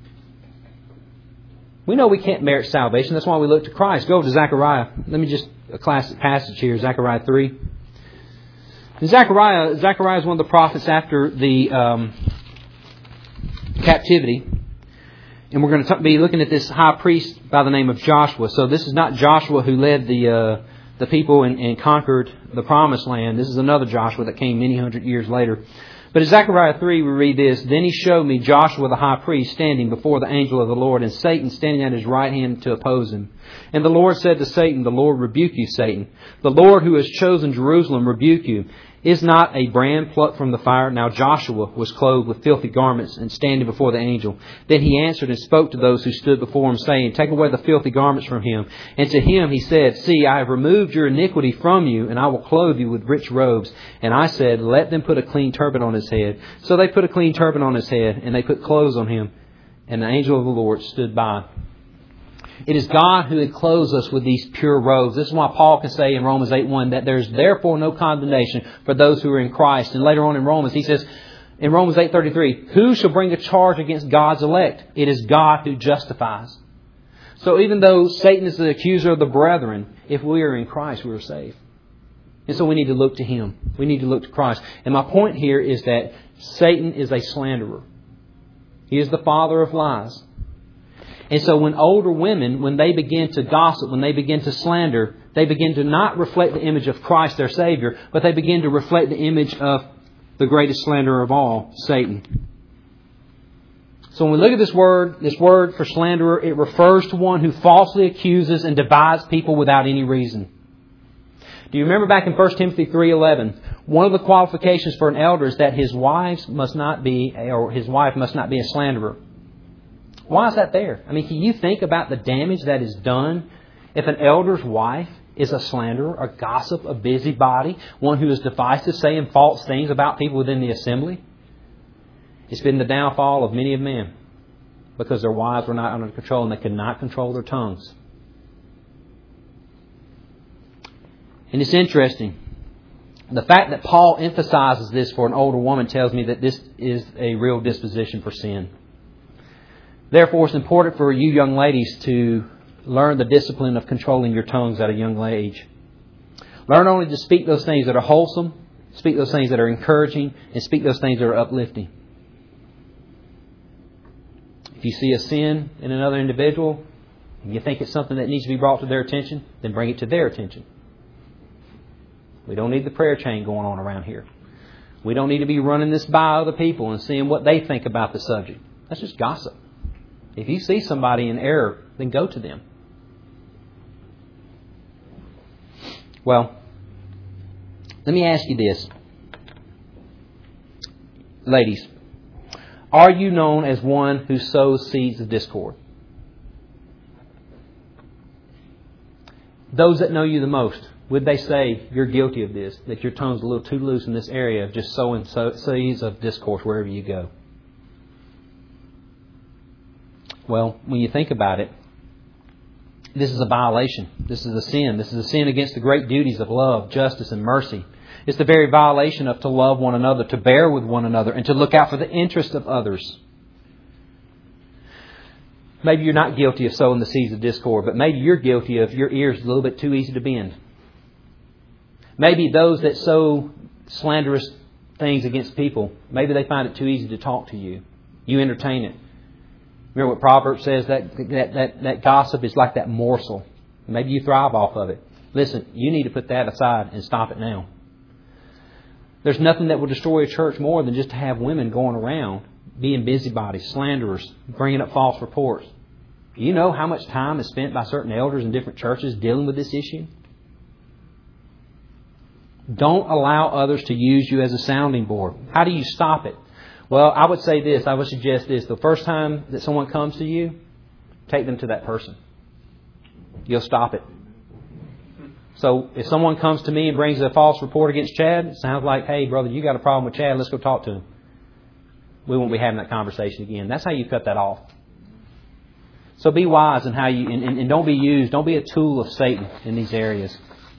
We know we can't merit salvation. That's why we look to Christ. Go to Zechariah. Let me just, a classic passage here, Zechariah three. And Zechariah, Zechariah is one of the prophets after the um, captivity. And we're going to be looking at this high priest by the name of Joshua. So this is not Joshua who led the uh, the people and, and conquered the promised land. This is another Joshua that came many hundred years later. But in Zechariah three we read this, Then he showed me Joshua the high priest standing before the angel of the Lord, and Satan standing at his right hand to oppose him. And the Lord said to Satan, The Lord rebuke you, Satan. The Lord who has chosen Jerusalem rebuke you. Is not a brand plucked from the fire? Now Joshua was clothed with filthy garments and standing before the angel. Then he answered and spoke to those who stood before him, saying, Take away the filthy garments from him. And to him he said, See, I have removed your iniquity from you, and I will clothe you with rich robes. And I said, Let them put a clean turban on his head. So they put a clean turban on his head, and they put clothes on him. And the angel of the Lord stood by. It is God who had clothed us with these pure robes. This is why Paul can say in Romans eight one that there's therefore no condemnation for those who are in Christ. And later on in Romans, he says, in Romans eight thirty-three, Who shall bring a charge against God's elect? It is God who justifies. So even though Satan is the accuser of the brethren, if we are in Christ, we are saved. And so we need to look to Him. We need to look to Christ. And my point here is that Satan is a slanderer. He is the father of lies. And so when older women, when they begin to gossip, when they begin to slander, they begin to not reflect the image of Christ, their Savior, but they begin to reflect the image of the greatest slanderer of all, Satan. So when we look at this word, this word for slanderer, it refers to one who falsely accuses and divides people without any reason. Do you remember back in First Timothy three eleven, one of the qualifications for an elder is that his wives must not be, or his wife must not be a slanderer. Why is that there? I mean, can you think about the damage that is done if an elder's wife is a slanderer, a gossip, a busybody, one who is divisive, saying false things about people within the assembly. It's been the downfall of many of men because their wives were not under control and they could not control their tongues. And it's interesting. The fact that Paul emphasizes this for an older woman tells me that this is a real disposition for sin. Therefore, it's important for you young ladies to learn the discipline of controlling your tongues at a young age. Learn only to speak those things that are wholesome, speak those things that are encouraging, and speak those things that are uplifting. If you see a sin in another individual, and you think it's something that needs to be brought to their attention, then bring it to their attention. We don't need the prayer chain going on around here. We don't need to be running this by other people and seeing what they think about the subject. That's just gossip. If you see somebody in error, then go to them. Well, let me ask you this. Ladies, are you known as one who sows seeds of discord? Those that know you the most, would they say you're guilty of this, that your tongue's a little too loose in this area of just sowing seeds of discourse wherever you go? Well, when you think about it, this is a violation. This is a sin. This is a sin against the great duties of love, justice, and mercy. It's the very violation of to love one another, to bear with one another, and to look out for the interest of others. Maybe you're not guilty of sowing the seeds of discord, but maybe you're guilty of your ears a little bit too easy to bend. Maybe those that sow slanderous things against people, maybe they find it too easy to talk to you. You entertain it. Remember what Proverbs says, that, that, that, that gossip is like that morsel. Maybe you thrive off of it. Listen, you need to put that aside and stop it now. There's nothing that will destroy a church more than just to have women going around being busybodies, slanderers, bringing up false reports. Do you know how much time is spent by certain elders in different churches dealing with this issue? Don't allow others to use you as a sounding board. How do you stop it? Well, I would say this. I would suggest this. The first time that someone comes to you, take them to that person. You'll stop it. So if someone comes to me and brings a false report against Chad, it sounds like, hey, brother, you got a problem with Chad. Let's go talk to him. We won't be having that conversation again. That's how you cut that off. So be wise in how you, and, and, and don't be used. Don't be a tool of Satan in these areas.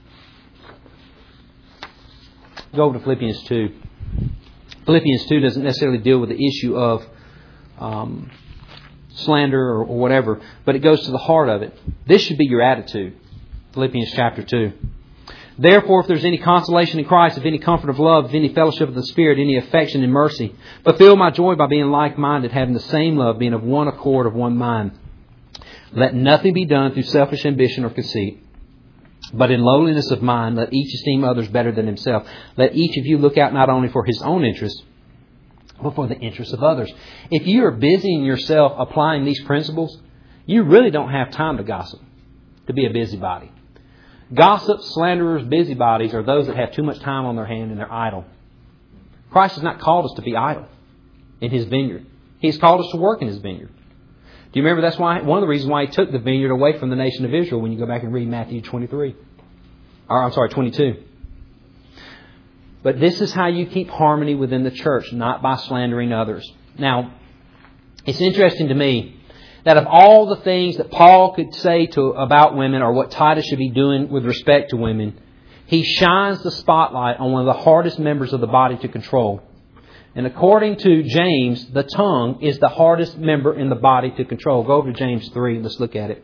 Go over to Philippians two. Philippians two doesn't necessarily deal with the issue of um, slander or, or whatever, but it goes to the heart of it. This should be your attitude. Philippians chapter two. Therefore, if there's any consolation in Christ, if any comfort of love, if any fellowship of the Spirit, any affection and mercy, fulfill my joy by being like-minded, having the same love, being of one accord, of one mind. Let nothing be done through selfish ambition or conceit, but in lowliness of mind, let each esteem others better than himself. Let each of you look out not only for his own interests, but for the interests of others. If you are busying yourself applying these principles, you really don't have time to gossip, to be a busybody. Gossip, slanderers, busybodies are those that have too much time on their hand and they're idle. Christ has not called us to be idle in His vineyard. He's called us to work in His vineyard. Do you remember that's why one of the reasons why He took the vineyard away from the nation of Israel when you go back and read Matthew twenty-three. Or I'm sorry, twenty-two. But this is how you keep harmony within the church, not by slandering others. Now, it's interesting to me that of all the things that Paul could say to about women, or what Titus should be doing with respect to women, he shines the spotlight on one of the hardest members of the body to control. And according to James, the tongue is the hardest member in the body to control. Go over to James three. Let's look at it.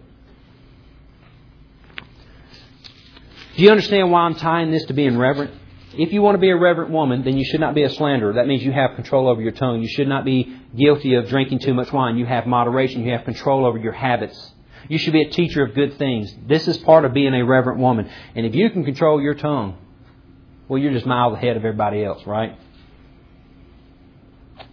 Do you understand why I'm tying this to being reverent? If you want to be a reverent woman, then you should not be a slanderer. That means you have control over your tongue. You should not be guilty of drinking too much wine. You have moderation. You have control over your habits. You should be a teacher of good things. This is part of being a reverent woman. And if you can control your tongue, well, you're just miles ahead of everybody else, right?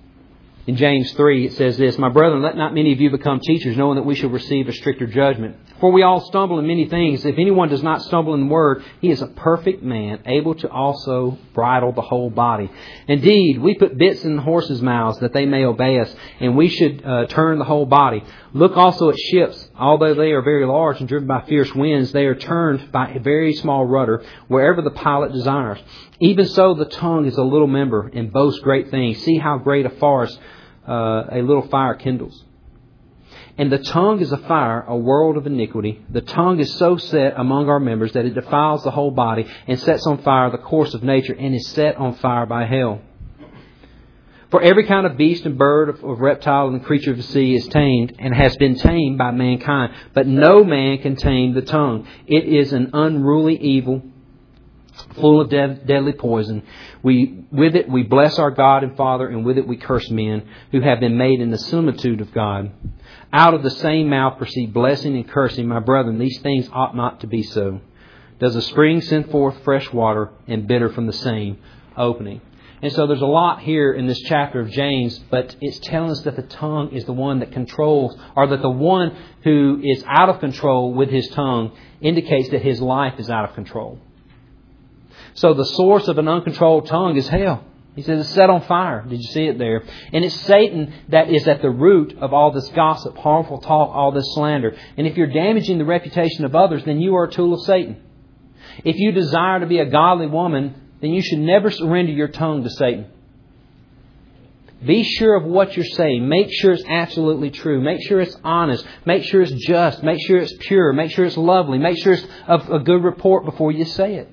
In James three, it says this, my brethren, let not many of you become teachers, knowing that we shall receive a stricter judgment. For we all stumble in many things. If anyone does not stumble in the word, he is a perfect man, able to also bridle the whole body. Indeed, we put bits in the horses' mouths that they may obey us, and we should uh, turn the whole body. Look also at ships. Although they are very large and driven by fierce winds, they are turned by a very small rudder, wherever the pilot desires. Even so, the tongue is a little member and boasts great things. See how great a forest uh, a little fire kindles. And the tongue is a fire, a world of iniquity. The tongue is so set among our members that it defiles the whole body and sets on fire the course of nature and is set on fire by hell. For every kind of beast and bird, of, of reptile and creature of the sea is tamed and has been tamed by mankind. But no man can tame the tongue. It is an unruly evil, full of de- deadly poison. We, with it we bless our God and Father, and with it we curse men who have been made in the similitude of God. Out of the same mouth proceed blessing and cursing. My brethren, these things ought not to be so. Does a spring send forth fresh water, and bitter from the same opening? And so there's a lot here in this chapter of James, but it's telling us that the tongue is the one that controls, or that the one who is out of control with his tongue indicates that his life is out of control. So the source of an uncontrolled tongue is hell. He says it's set on fire. Did you see it there? And it's Satan that is at the root of all this gossip, harmful talk, all this slander. And if you're damaging the reputation of others, then you are a tool of Satan. If you desire to be a godly woman, then you should never surrender your tongue to Satan. Be sure of what you're saying. Make sure it's absolutely true. Make sure it's honest. Make sure it's just. Make sure it's pure. Make sure it's lovely. Make sure it's of a good report before you say it.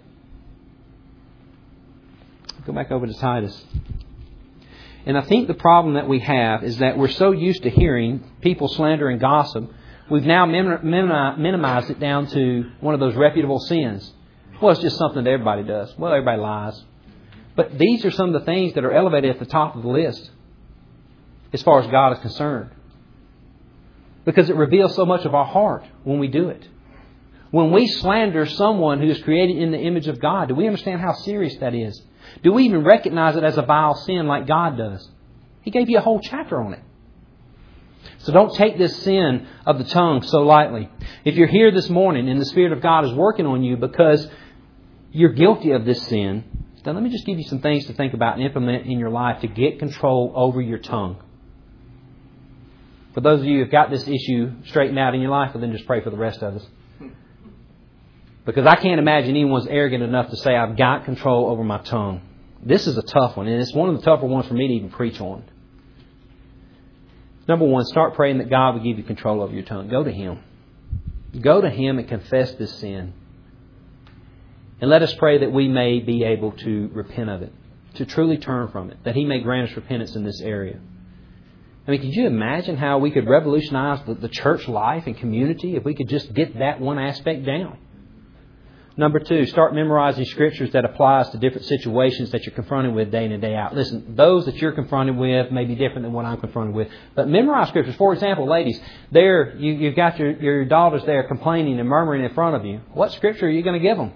Go back over to Titus. And I think the problem that we have is that we're so used to hearing people slander and gossip, we've now minimized it down to one of those reputable sins. Well, it's just something that everybody does. Well, everybody lies. But these are some of the things that are elevated at the top of the list as far as God is concerned. Because it reveals so much of our heart when we do it. When we slander someone who is created in the image of God, do we understand how serious that is? Do we even recognize it as a vile sin like God does? He gave you a whole chapter on it. So don't take this sin of the tongue so lightly. If you're here this morning and the Spirit of God is working on you because you're guilty of this sin, then let me just give you some things to think about and implement in your life to get control over your tongue. For those of you who have got this issue straightened out in your life, well, then just pray for the rest of us. Because I can't imagine anyone's arrogant enough to say, I've got control over my tongue. This is a tough one, and it's one of the tougher ones for me to even preach on. Number one, start praying that God will give you control over your tongue. Go to Him. Go to Him and confess this sin. And let us pray that we may be able to repent of it, to truly turn from it, that He may grant us repentance in this area. I mean, could you imagine how we could revolutionize the, the church life and community if we could just get that one aspect down? Number two, start memorizing scriptures that applies to different situations that you're confronted with day in and day out. Listen, those that you're confronted with may be different than what I'm confronted with. But memorize scriptures. For example, ladies, there you, you've got your, your daughters there complaining and murmuring in front of you. What scripture are you going to give them?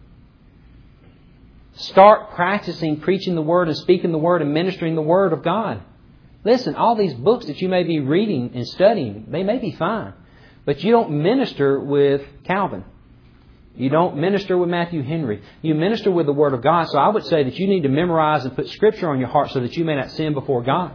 Start practicing preaching the Word and speaking the Word and ministering the Word of God. Listen, all these books that you may be reading and studying, they may be fine. But you don't minister with Calvin. You don't minister with Matthew Henry. You minister with the Word of God. So I would say that you need to memorize and put Scripture on your heart so that you may not sin before God.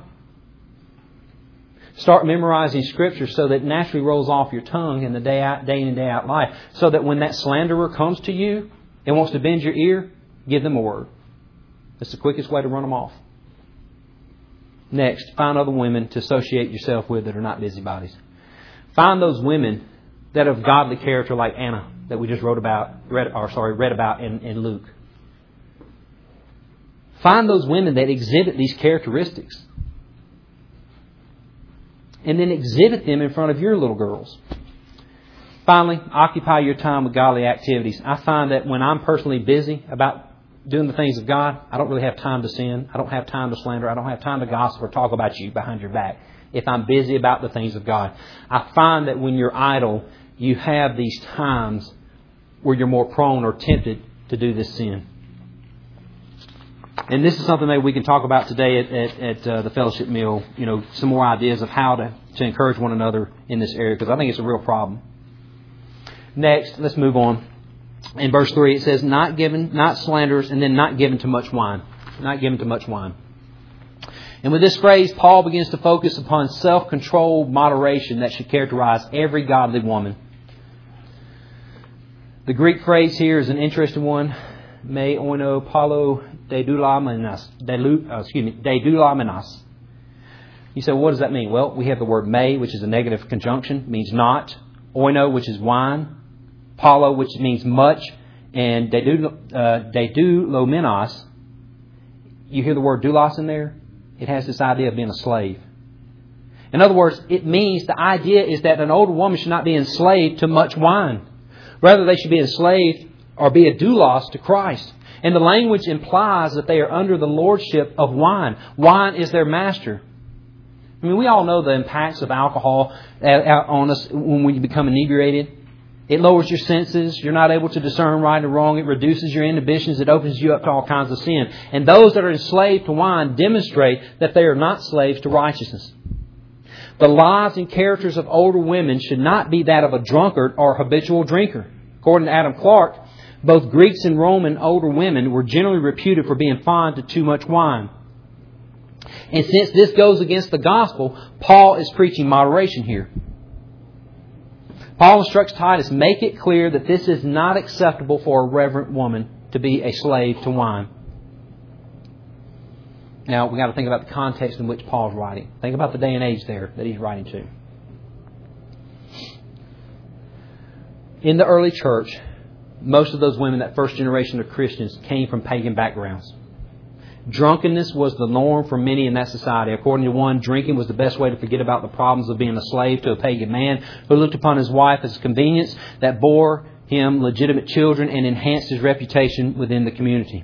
Start memorizing Scripture so that it naturally rolls off your tongue in the day out, day in and day out life. So that when that slanderer comes to you and wants to bend your ear, give them a word. That's the quickest way to run them off. Next, find other women to associate yourself with that are not busybodies. Find those women that have godly character like Anna that we just wrote about, read, or sorry, read about in, in Luke. Find those women that exhibit these characteristics. And then exhibit them in front of your little girls. Finally, occupy your time with godly activities. I find that when I'm personally busy about doing the things of God, I don't really have time to sin. I don't have time to slander. I don't have time to gossip or talk about you behind your back if I'm busy about the things of God. I find that when you're idle, you have these times where you're more prone or tempted to do this sin. And this is something that we can talk about today at, at, at uh, the fellowship meal. You know, some more ideas of how to, to encourage one another in this area, because I think it's a real problem. Next, let's move on. In verse three, it says, not given, not slanderers, and then not given to much wine. Not given to much wine. And with this phrase, Paul begins to focus upon self-controlled moderation that should characterize every godly woman. The Greek phrase here is an interesting one. Me oino palo deidulamenas. Uh, excuse me, deidulamenas. You say, well, what does that mean? Well, we have the word me, which is a negative conjunction, means not. Oino, which is wine. Palo, which means much. And deidulomenos, uh, you hear the word doulos in there? It has this idea of being a slave. In other words, it means the idea is that an older woman should not be enslaved to much wine. Rather, they should be enslaved or be a doulos to Christ. And the language implies that they are under the lordship of wine. Wine is their master. I mean, we all know the impacts of alcohol on us when we become inebriated. It lowers your senses. You're not able to discern right or wrong. It reduces your inhibitions. It opens you up to all kinds of sin. And those that are enslaved to wine demonstrate that they are not slaves to righteousness. The lives and characters of older women should not be that of a drunkard or habitual drinker. According to Adam Clark, both Greeks and Roman older women were generally reputed for being fond to too much wine. And since this goes against the gospel, Paul is preaching moderation here. Paul instructs Titus, make it clear that this is not acceptable for a reverent woman to be a slave to wine. Now, we've got to think about the context in which Paul's writing. Think about the day and age there that he's writing to. In the early church, most of those women, that first generation of Christians, came from pagan backgrounds. Drunkenness was the norm for many in that society. According to one, drinking was the best way to forget about the problems of being a slave to a pagan man who looked upon his wife as a convenience that bore him legitimate children and enhanced his reputation within the community.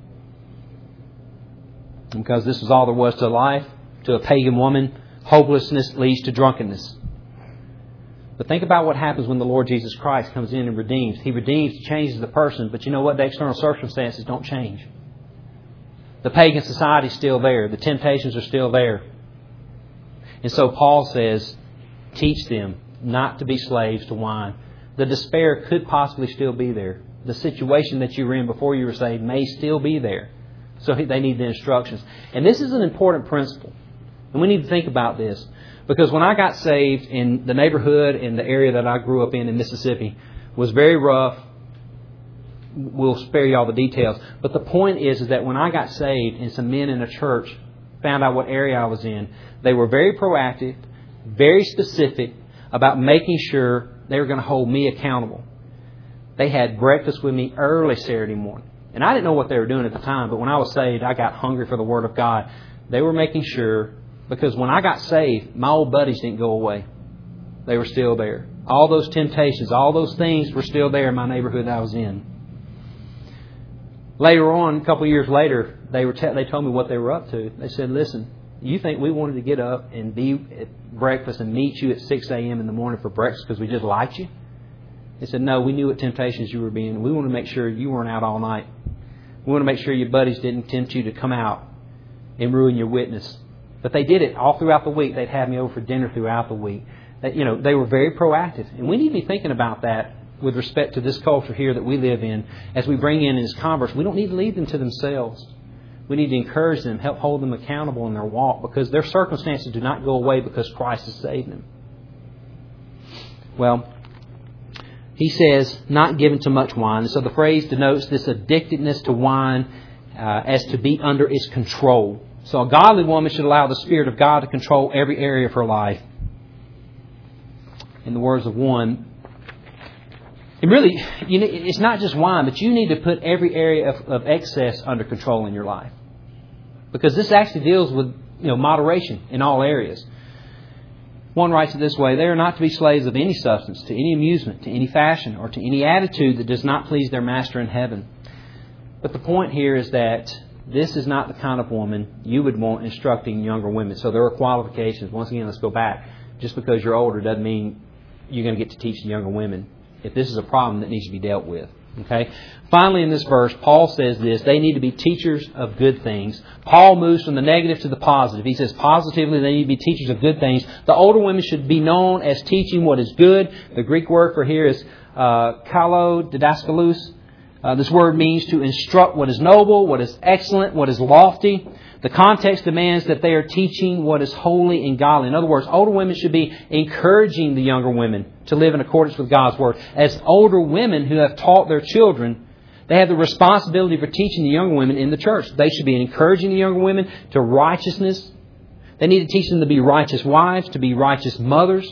And because this was all there was to life, to a pagan woman, hopelessness leads to drunkenness. But think about what happens when the Lord Jesus Christ comes in and redeems. He redeems, changes the person, but you know what? The external circumstances don't change. The pagan society is still there. The temptations are still there. And so Paul says, teach them not to be slaves to wine. The despair could possibly still be there. The situation that you were in before you were saved may still be there. So they need the instructions. And this is an important principle. And we need to think about this. Because when I got saved, in the neighborhood in the area that I grew up in in Mississippi was very rough. We'll spare you all the details. But the point is, is that when I got saved and some men in a church found out what area I was in, they were very proactive, very specific about making sure they were going to hold me accountable. They had breakfast with me early Saturday morning. And I didn't know what they were doing at the time, but when I was saved, I got hungry for the Word of God. They were making sure, because when I got saved, my old buddies didn't go away. They were still there. All those temptations, all those things were still there in my neighborhood that I was in. Later on, a couple of years later, they were te- they told me what they were up to. They said, listen, you think we wanted to get up and be at breakfast and meet you at six a.m. in the morning for breakfast because we just liked you? They said, no, we knew what temptations you were being. We want to make sure you weren't out all night. We want to make sure your buddies didn't tempt you to come out and ruin your witness. But they did it all throughout the week. They'd have me over for dinner throughout the week. That, you know, they were very proactive. And we need to be thinking about that with respect to this culture here that we live in. As we bring in this converse, we don't need to leave them to themselves. We need to encourage them, help hold them accountable in their walk, because their circumstances do not go away because Christ has saved them. Well, he says, not given to much wine. So the phrase denotes this addictedness to wine uh, as to be under its control. So a godly woman should allow the Spirit of God to control every area of her life. In the words of one, and really, you know, it's not just wine, but you need to put every area of, of excess under control in your life. Because this actually deals with, you know, moderation in all areas. One writes it this way: they are not to be slaves of any substance, to any amusement, to any fashion, or to any attitude that does not please their master in heaven. But the point here is that this is not the kind of woman you would want instructing younger women. So there are qualifications. Once again, let's go back. Just because you're older doesn't mean you're going to get to teach the younger women. If this is a problem that needs to be dealt with. Okay. Finally, in this verse, Paul says this: they need to be teachers of good things. Paul moves from the negative to the positive. He says positively they need to be teachers of good things. The older women should be known as teaching what is good. The Greek word for here is uh, kalo didaskalus. Uh, this word means to instruct what is noble, what is excellent, what is lofty. The context demands that they are teaching what is holy and godly. In other words, older women should be encouraging the younger women to live in accordance with God's Word. As older women who have taught their children, they have the responsibility for teaching the younger women in the church. They should be encouraging the younger women to righteousness. They need to teach them to be righteous wives, to be righteous mothers.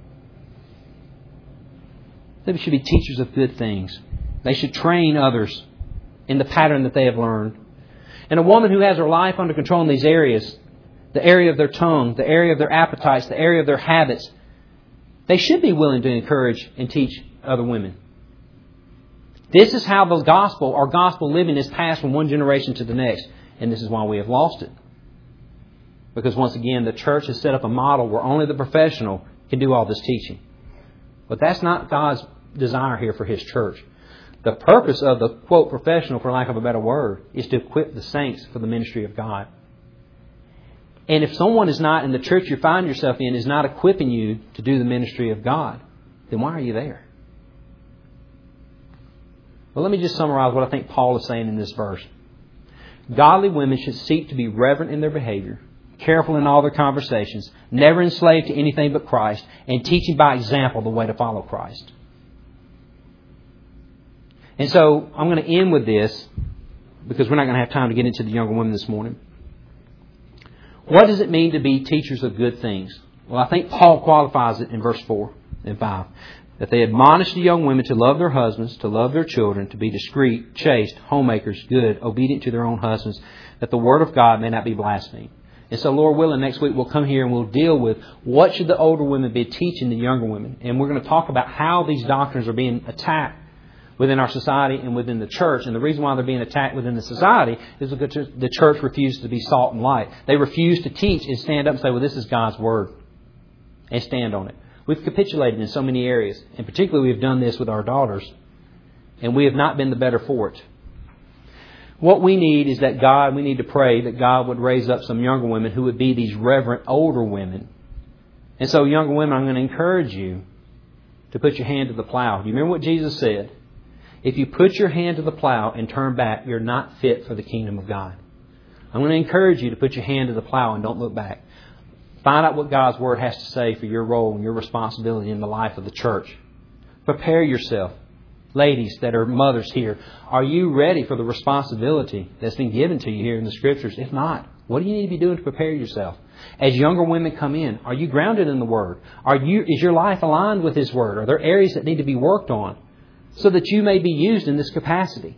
They should be teachers of good things. They should train others in the pattern that they have learned. And a woman who has her life under control in these areas, the area of their tongue, the area of their appetites, the area of their habits, they should be willing to encourage and teach other women. This is how the gospel, or gospel living, is passed from one generation to the next. And this is why we have lost it. Because once again, the church has set up a model where only the professional can do all this teaching. But that's not God's desire here for His church. The purpose of the, quote, professional, for lack of a better word, is to equip the saints for the ministry of God. And if someone is not, in the church you find yourself in, is not equipping you to do the ministry of God, then why are you there? Well, let me just summarize what I think Paul is saying in this verse. Godly women should seek to be reverent in their behavior, careful in all their conversations, never enslaved to anything but Christ, and teaching by example the way to follow Christ. And so I'm going to end with this, because we're not going to have time to get into the younger women this morning. What does it mean to be teachers of good things? Well, I think Paul qualifies it in verse four and five. That they admonish the young women to love their husbands, to love their children, to be discreet, chaste, homemakers, good, obedient to their own husbands, that the word of God may not be blasphemed. And so, Lord willing, next week we'll come here and we'll deal with what should the older women be teaching the younger women. And we're going to talk about how these doctrines are being attacked within our society and within the church. And the reason why they're being attacked within the society is because the church refuses to be salt and light. They refuse to teach and stand up and say, well, this is God's Word, and stand on it. We've capitulated in so many areas. And particularly we've done this with our daughters. And we have not been the better for it. What we need is that God, we need to pray that God would raise up some younger women who would be these reverent older women. And so, younger women, I'm going to encourage you to put your hand to the plow. Do you remember what Jesus said? If you put your hand to the plow and turn back, you're not fit for the kingdom of God. I'm going to encourage you to put your hand to the plow and don't look back. Find out what God's Word has to say for your role and your responsibility in the life of the church. Prepare yourself. Ladies that are mothers here, are you ready for the responsibility that's been given to you here in the Scriptures? If not, what do you need to be doing to prepare yourself? As younger women come in, are you grounded in the Word? Are you, is your life aligned with His Word? Are there areas that need to be worked on so that you may be used in this capacity?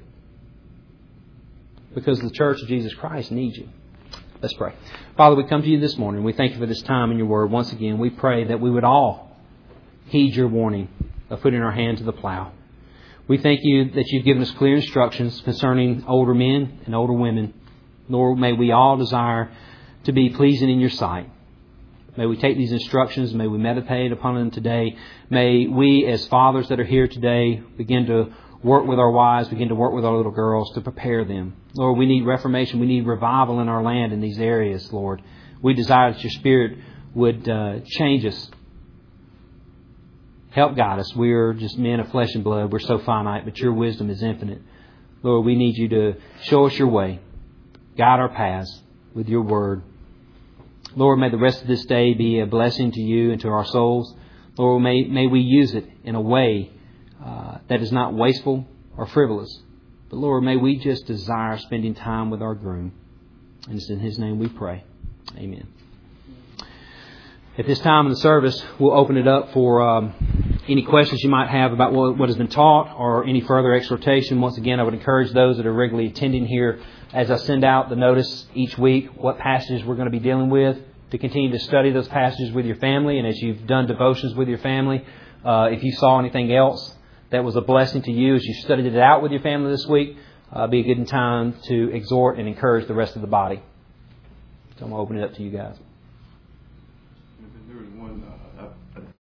Because the Church of Jesus Christ needs you. Let's pray. Father, we come to you this morning. We thank you for this time in your Word. Once again, we pray that we would all heed your warning of putting our hand to the plow. We thank you that you've given us clear instructions concerning older men and older women. Lord, may we all desire to be pleasing in your sight. May we take these instructions. May we meditate upon them today. May we, as fathers that are here today, begin to work with our wives, begin to work with our little girls to prepare them. Lord, we need reformation. We need revival in our land in these areas, Lord. We desire that your Spirit would uh, change us. Help guide us. We are just men of flesh and blood. We're so finite, but your wisdom is infinite. Lord, we need you to show us your way. Guide our paths with your word. Lord, may the rest of this day be a blessing to you and to our souls. Lord, may, may we use it in a way uh, that is not wasteful or frivolous. But Lord, may we just desire spending time with our groom. And it's in His name we pray. Amen. At this time in the service, we'll open it up for um, any questions you might have about what, what has been taught or any further exhortation. Once again, I would encourage those that are regularly attending here, as I send out the notice each week, what passages we're going to be dealing with, to continue to study those passages with your family. And as you've done devotions with your family, uh, if you saw anything else that was a blessing to you as you studied it out with your family this week, uh, be a good time to exhort and encourage the rest of the body. So I'm going to open it up to you guys.